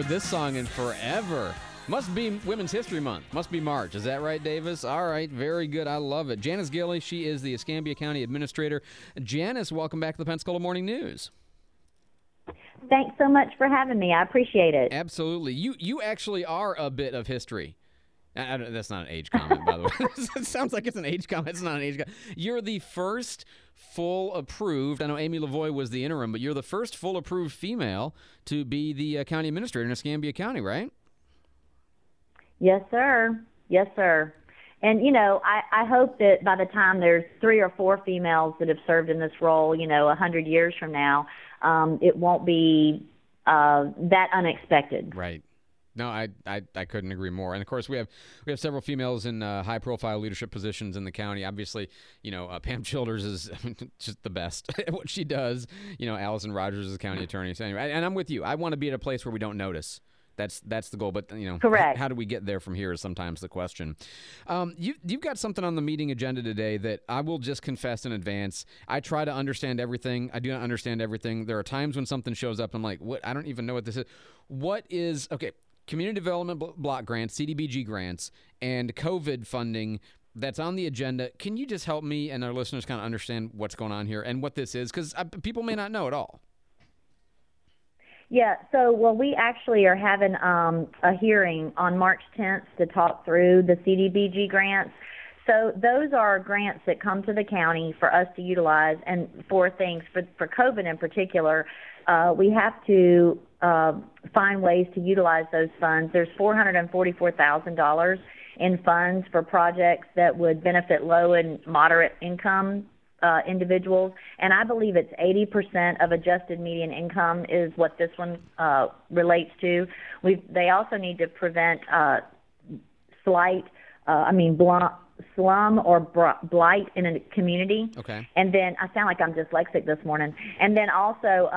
this song in forever. Must be Women's History Month. Must be March. Is that right, Davis? All right. Very good. I love it. Janice Gilley, she is the Escambia County Administrator. Janice, welcome back to the Pensacola Morning News. Thanks so much for having me. I appreciate it. Absolutely. You actually are a bit of history. That's not an age comment, by the way. It sounds like it's an age comment. It's not an age comment. You're the first full approved, I know Amy Lavoie was the interim, but you're the first full approved female to be the county administrator in Escambia County, right? Yes, sir. Yes, sir. And, I hope that by the time there's 3 or 4 females that have served in this role, 100 years from now, it won't be that unexpected. Right. No, I couldn't agree more. And of course, we have several females in high-profile leadership positions in the county. Obviously, Pam Childers is just the best at what she does. Allison Rogers is the county attorney. So anyway, and I'm with you. I want to be at a place where we don't notice. That's the goal. But Correct. How do we get there from here is sometimes the question. You've got something on the meeting agenda today that I will just confess in advance. I try to understand everything. I do not understand everything. There are times when something shows up, and I'm like, what? I don't even know what this is. What is okay? Community Development Block Grants, CDBG grants, and COVID funding that's on the agenda. Can you just help me and our listeners kind of understand what's going on here and what this is? Because people may not know at all. Yeah, we actually are having a hearing on March 10th to talk through the CDBG grants. So those are grants that come to the county for us to utilize, and for things, for COVID in particular, we have to find ways to utilize those funds. There's $444,000 in funds for projects that would benefit low and moderate income individuals, and I believe it's 80% of adjusted median income is what this one relates to. They also need to prevent slum or blight in a community. Okay. And then I sound like I'm dyslexic this morning. And then also,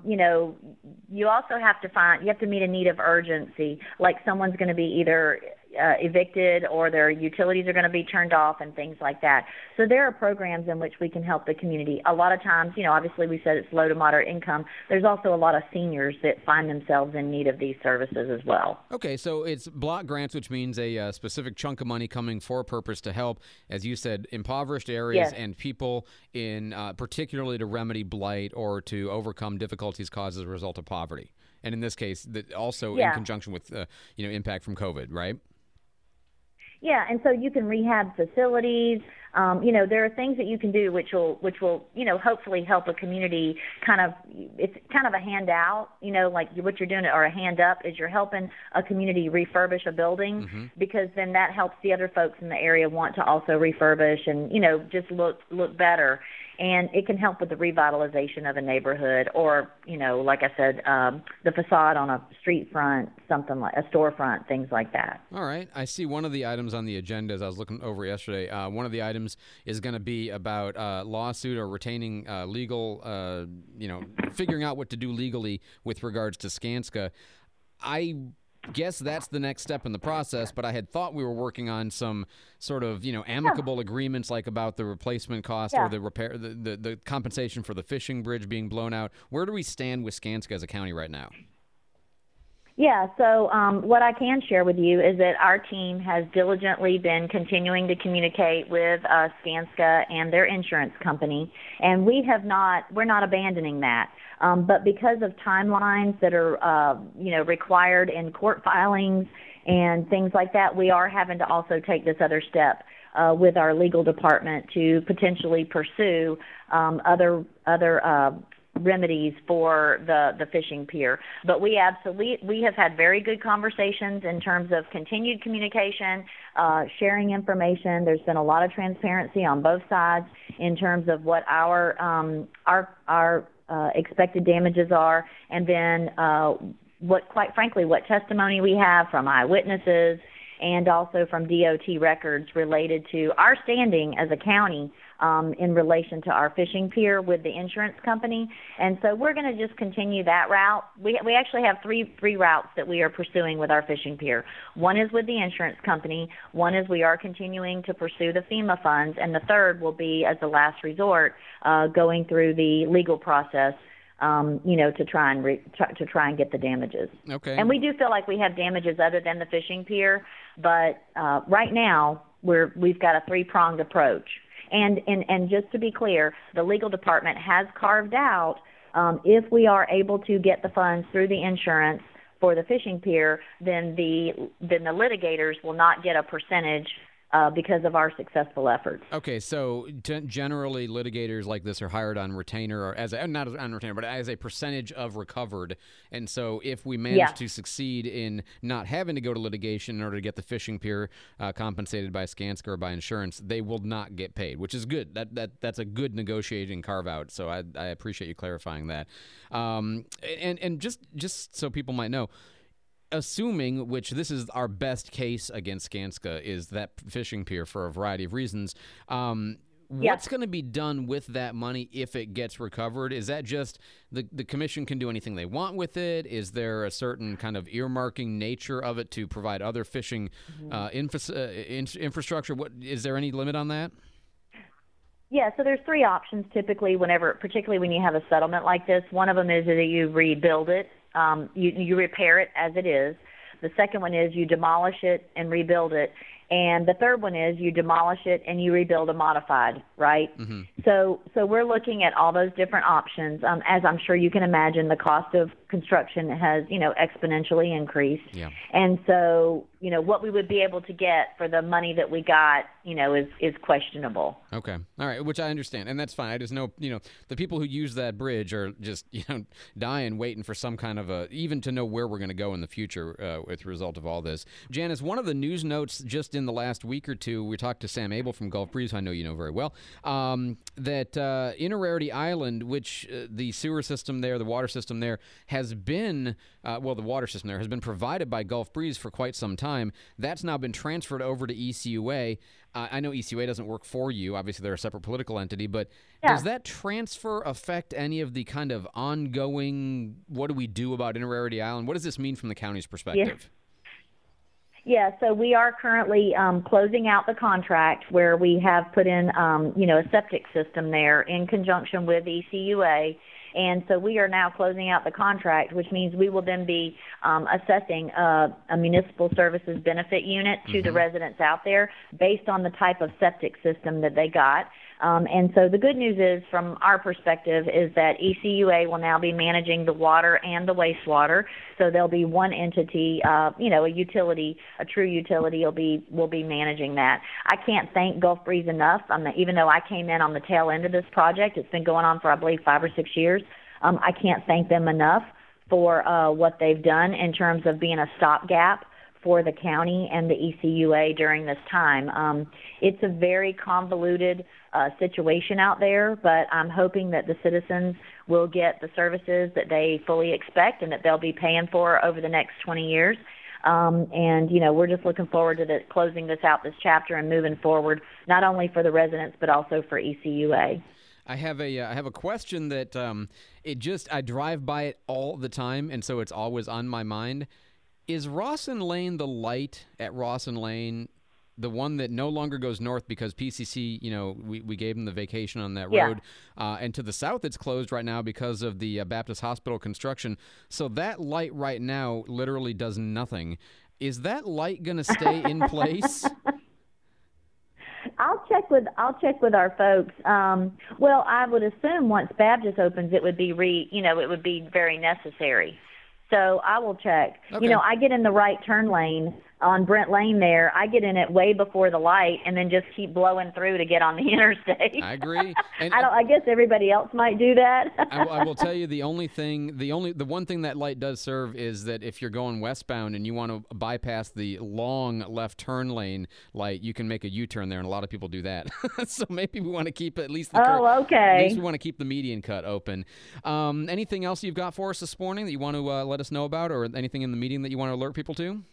you also have to meet a need of urgency, like someone's going to be either evicted or their utilities are going to be turned off and things like that. So there are programs in which we can help the community. A lot of times, obviously we said it's low to moderate income. There's also a lot of seniors that find themselves in need of these services as well. Okay, so it's block grants, which means a specific chunk of money coming for a purpose to help, as you said, impoverished areas Yes. and people in particularly to remedy blight or to overcome difficulties caused as a result of poverty. And in this case, also in conjunction with impact from COVID, right? Yeah, and so you can rehab facilities. There are things that you can do which will hopefully help a community it's kind of a handout, like what you're doing, or a hand up is you're helping a community refurbish a building, because then that helps the other folks in the area want to also refurbish and, just look better. And it can help with the revitalization of a neighborhood, or, like I said, the facade on a street front, something like a storefront, things like that. All right. I see one of the items on the agenda, as I was looking over yesterday, one of the items is going to be about lawsuit or retaining legal, figuring out what to do legally with regards to Skanska. I guess that's the next step in the process, but I had thought we were working on some sort of, amicable agreements, like about the replacement cost or the repair, the compensation for the fishing bridge being blown out. Where do we stand with Skanska as a county right now? Yeah, so what I can share with you is that our team has diligently been continuing to communicate with Skanska and their insurance company, and we're not abandoning that. But because of timelines that are, required in court filings and things like that, we are having to also take this other step with our legal department to potentially pursue other remedies for the fishing pier. But we have had very good conversations in terms of continued communication, sharing information. There's been a lot of transparency on both sides in terms of what our expected damages are, and then what testimony we have from eyewitnesses and also from DOT records related to our standing as a county in relation to our fishing pier with the insurance company. And so we're going to just continue that route. We actually have three routes that we are pursuing with our fishing pier. One is with the insurance company. One is we are continuing to pursue the FEMA funds. And the third will be, as a last resort, going through the legal process to try and get the damages. Okay. And we do feel like we have damages other than the fishing pier, but right now we've got a three-pronged approach. And just to be clear, the legal department has carved out if we are able to get the funds through the insurance for the fishing pier, then the litigators will not get a percentage because of our successful efforts. Okay, so generally litigators like this are hired on retainer, or not on retainer, but as a percentage of recovered. And so if we manage to succeed in not having to go to litigation in order to get the fishing pier compensated by Skanska or by insurance, they will not get paid, which is good. That's a good negotiating carve out. So I appreciate you clarifying that. And just so people might know, assuming, which this is our best case against Skanska, is that fishing pier for a variety of reasons. What's going to be done with that money if it gets recovered? Is that just the commission can do anything they want with it? Is there a certain kind of earmarking nature of it to provide other fishing infrastructure? Is there any limit on that? Yeah, so there's three options typically particularly when you have a settlement like this. One of them is that you rebuild it. You repair it as it is. The second one is you demolish it and rebuild it. And the third one is you demolish it and you rebuild a modified, right? Mm-hmm. So we're looking at all those different options. As I'm sure you can imagine, the cost of construction has, exponentially increased. Yeah. And so, what we would be able to get for the money that we got, is questionable. Okay. All right. Which I understand. And that's fine. I just know, the people who use that bridge are just, dying, waiting for some kind of even to know where we're going to go in the future with the result of all this. Janice, one of the news notes just in the last week or two, we talked to Sam Abel from Gulf Breeze, who I know you know very well, that Innerarity Island, which the sewer system there, the water system there, has been, the water system there has been provided by Gulf Breeze for quite some time. That's now been transferred over to ECUA. I know ECUA doesn't work for you. Obviously, they're a separate political entity, but does that transfer affect any of the kind of ongoing, what do we do about Innerarity Island? What does this mean from the county's perspective? Yeah, so we are currently closing out the contract where we have put in, a septic system there in conjunction with ECUA. And so we are now closing out the contract, which means we will then be assessing a municipal services benefit unit to the residents out there based on the type of septic system that they got. And so the good news is, from our perspective, is that ECUA will now be managing the water and the wastewater. So there'll be one entity, a utility, a true utility will be managing that. I can't thank Gulf Breeze enough. Even though I came in on the tail end of this project, it's been going on for, I believe, 5 or 6 years. I can't thank them enough for what they've done in terms of being a stopgap for the county and the ECUA during this time. It's a very convoluted situation out there, but I'm hoping that the citizens will get the services that they fully expect and that they'll be paying for over the next 20 years. We're just looking forward to closing this chapter and moving forward, not only for the residents, but also for ECUA. I have a question that I drive by it all the time, and so it's always on my mind. Is Rawson Lane, the light at Rawson Lane, the one that no longer goes north because PCC, we gave them the vacation on that road, and to the south it's closed right now because of the Baptist Hospital construction. So that light right now literally does nothing. Is that light going to stay in place? I'll check with our folks. Well, I would assume once Baptist opens, it would be it would be very necessary. So I will check. Okay. I get in the right turn lane on Brent Lane there. I get in it way before the light and then just keep blowing through to get on the interstate. I agree. And I guess everybody else might do that. I will tell you the one thing that light does serve is that if you're going westbound and you want to bypass the long left turn lane light, you can make a U-turn there, and a lot of people do that. So maybe we want to keep at least okay. At least we want to keep the median cut open. Anything else you've got for us this morning that you want to let us know about, or anything in the meeting that you want to alert people to?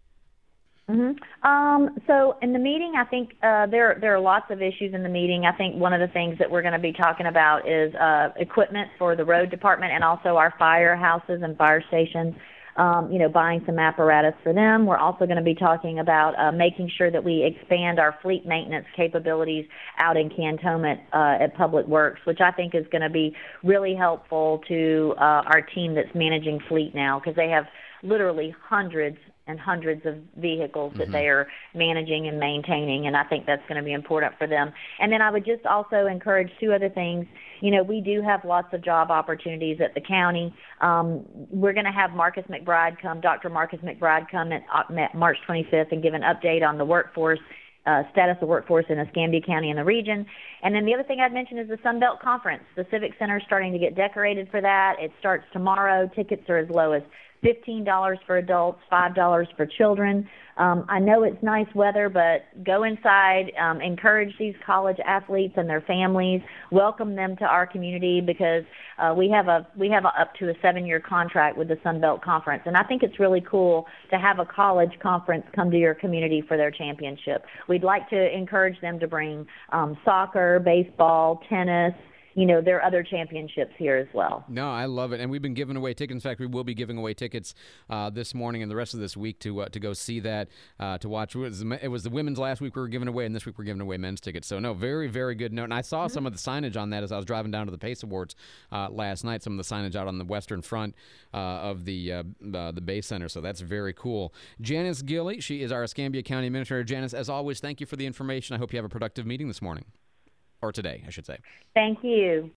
So in the meeting, I think there are lots of issues in the meeting. I think one of the things that we're going to be talking about is equipment for the road department and also our firehouses and fire stations. buying some apparatus for them. We're also going to be talking about making sure that we expand our fleet maintenance capabilities out in Cantonment at Public Works, which I think is going to be really helpful to our team that's managing fleet now, because they have literally hundreds and hundreds of vehicles that they are managing and maintaining, and I think that's going to be important for them. And then I would just also encourage two other things. We do have lots of job opportunities at the county. We're going to have Dr. Marcus McBride come at March 25th and give an update on the workforce, status of workforce in Escambia County and the region. And then the other thing I'd mention is the Sun Belt Conference. The Civic Center is starting to get decorated for that. It starts tomorrow. Tickets are as low as $15 for adults, $5 for children. I know it's nice weather, but go inside, encourage these college athletes and their families, welcome them to our community, because we have up to a 7-year contract with the Sun Belt Conference, and I think it's really cool to have a college conference come to your community for their championship. We'd like to encourage them to bring soccer, baseball, tennis. There are other championships here as well. No, I love it. And we've been giving away tickets. In fact, we will be giving away tickets this morning and the rest of this week to go see that, to watch. It was the women's last week we were giving away, and this week we're giving away men's tickets. So, no, very, very good note. And I saw some of the signage on that as I was driving down to the PACE Awards last night, some of the signage out on the western front of the Bay Center. So that's very cool. Janice Gilley, she is our Escambia County Administrator. Janice, as always, thank you for the information. I hope you have a productive meeting this morning. Or today, I should say. Thank you.